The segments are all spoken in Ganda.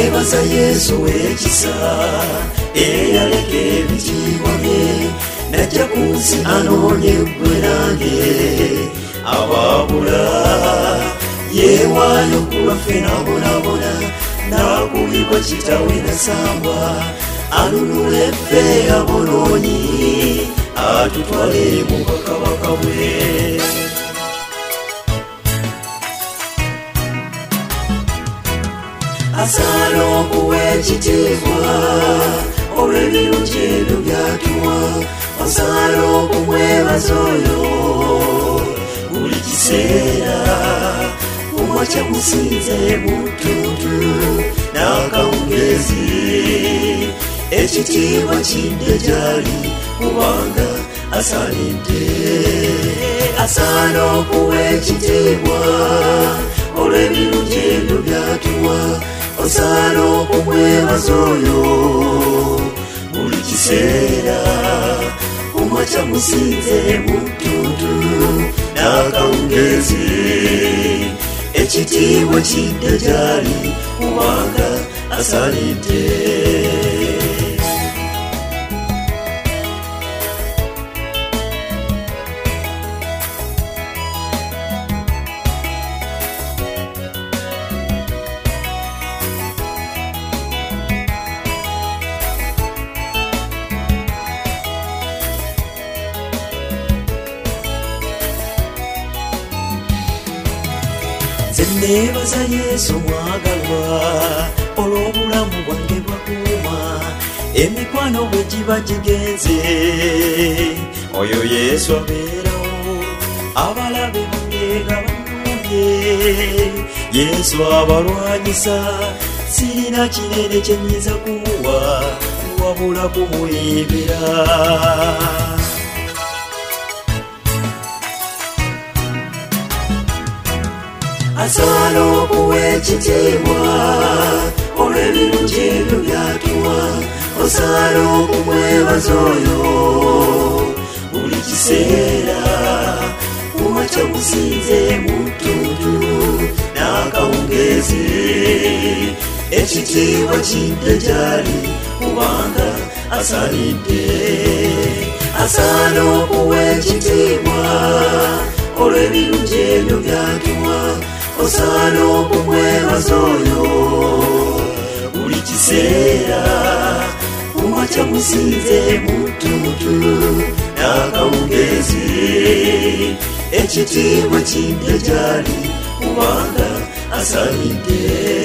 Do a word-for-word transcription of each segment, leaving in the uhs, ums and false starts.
nebaza Yesu w'ekisa eyaleka ebitiibwa bye najja ku nsi anoonye ggwe nange abaabula yeewaayo ku lwaffe n'abonabona n'akubibwa kitawe nasambwa anunule ffe abonoonyi atutwale mu bwakabaka bwe. Asaana okuwa ekitiibwa olw'ebirungi ebyo byatuwa, asaana okumwebaza oyo buli kiseera kumwakya musinze mututu n'akawungezi ekitiibwa kidde gyali kubanga asaanidde. Asaana okuwa ekitiibwa olw'ebirungi ebyo byatuwa, osaana okumwebaza oyo buli kiseera kumwakya musinze mututu n'akawungezi ekitiibwa kidde gyali kubanga asaanidde. Nebaza Yesu mwagalwa olw'obulamu bwange bwakuuma, emikwano bwe giba gigenze oyo Yesu abeerawo, abalabe bange nga bannumbye Yesu abalwanyisa, sirina kinene kye nnyinza kumuwa wabula kumuyimbira. Asaana okuwa ekitiibwa olw'ebirungi ebyo byatuwa, osaana okumwebaza oyo buli kiseera kumwakya musinze mututu n'akawungezi ekitiibwa kidde gyali kubanga asaanidde. Asaana okuwa ekitiibwa olw'ebirungi ebyo byatuwa, osaana okumwebaza oyo buli kiseera kumwakya musinze mututu n'akawungezi ekitiibwa kidde gyali kubanga asaanidde.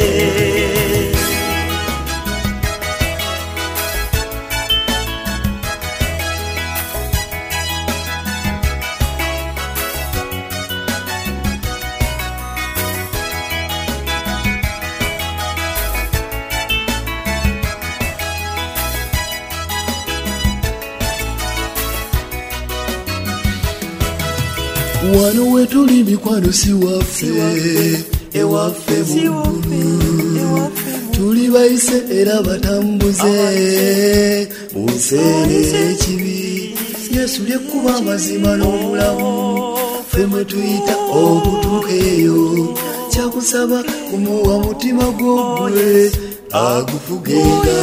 Wano wetuli mikwano si waffe, ewaffe mu ggulu, tuli bayise era batambuze mu nseera ekibi. Yesu lyekkuba amazima n'obulamu, ffe mwe tuyita okutuuka eyo, kyakusaba kumuwa mutima gw'ogwe agufugenga.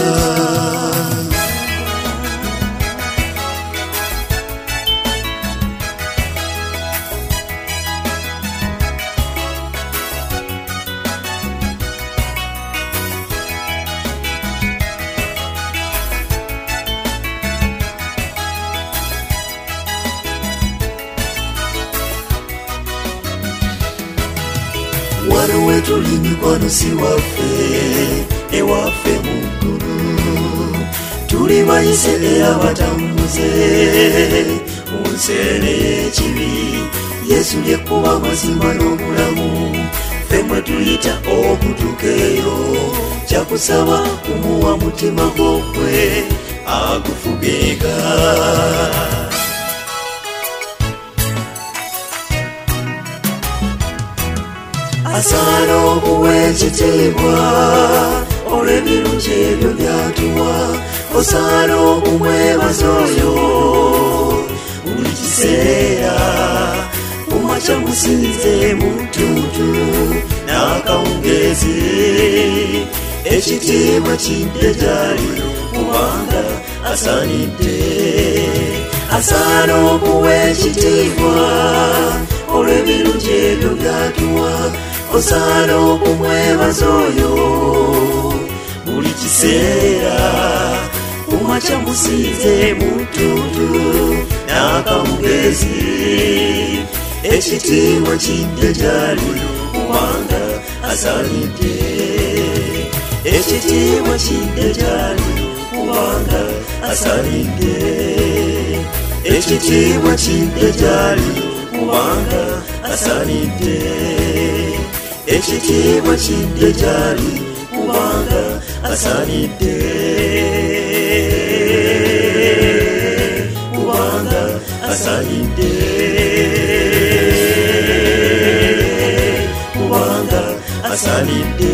Wano wetuli mikwano si waffe, ewaffe mu ggulu, tuli bayise era batambuze mu nseera ekibi. Yesu lyekkuba amazima n'obulamu, ffe mwe tuyita okutuuka eyo, kyakusaba kumuwa mutima gw'ogwe agufugenga. Asaana okuwa ekitiibwa olw'ebirungi ebyo byatuwa, osaana okumwebaza oyo buli kiseera kumwakya musinze mututu n'akawungezi ekitiibwa kidde gyali kubanga asaanidde asaana okuwa ekitiibwa olw'ebirungi ebyo byatuwa osaana okumwebaza oyo buli kiseera kumakya musiize mututu n'akamugezi ekitiibwa kidde gyali kubanga asaanidde ekitiibwa kidde gyali kubanga asaanidde ekitiibwa kidde gyali kubanga asaanidde ekitiibwa kidde gyali kubanga asaanidde kubanga asaanidde kubanga asaanidde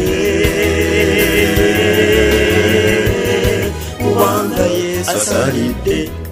kubanga Yesu asaanidde